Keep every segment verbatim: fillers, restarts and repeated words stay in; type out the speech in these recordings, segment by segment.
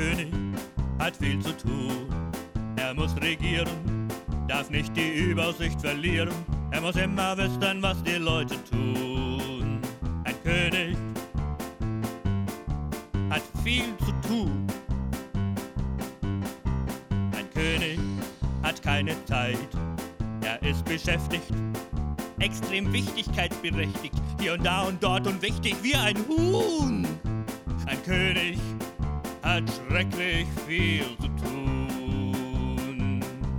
König hat viel zu tun. Er muss regieren, darf nicht die Übersicht verlieren. Er muss immer wissen, was die Leute tun. Ein König hat viel zu tun. Ein König hat keine Zeit. Er ist beschäftigt, extrem wichtigkeitsberechtigt. Hier und da und dort und wichtig wie ein Huhn. Ein König hat schrecklich viel zu tun.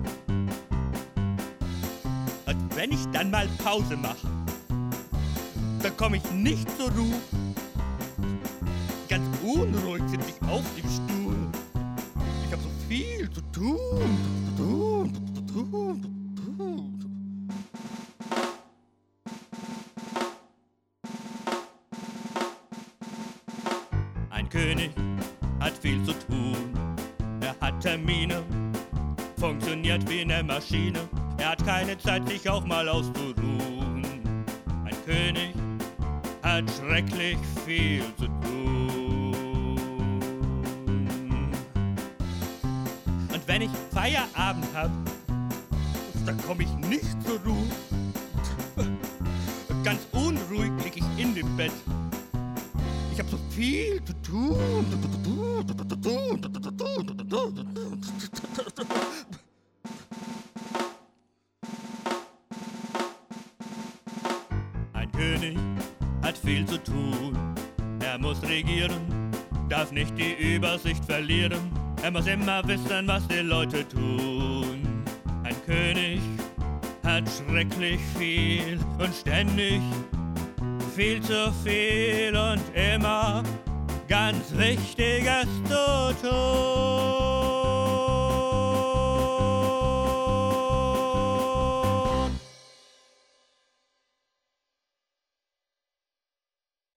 Und wenn ich dann mal Pause mache, dann komme ich nicht zur Ruhe. Ganz unruhig sitze ich auf dem Stuhl. Ich habe so viel zu tun, zu tun, zu tun, zu tun. Ein König hat viel zu tun. Er hat Termine, funktioniert wie eine Maschine. Er hat keine Zeit, sich auch mal auszuruhen. Ein König hat schrecklich viel zu tun. Und wenn ich Feierabend hab, dann komm ich nicht zur Ruhe. Ganz unruhig lieg ich in dem Bett. Ich hab so viel zu tun. Ein König hat viel zu tun. Er muss regieren, darf nicht die Übersicht verlieren. Er muss immer wissen, was die Leute tun. Ein König hat schrecklich viel und ständig viel zu viel und immer ganz Wichtiges zu tun.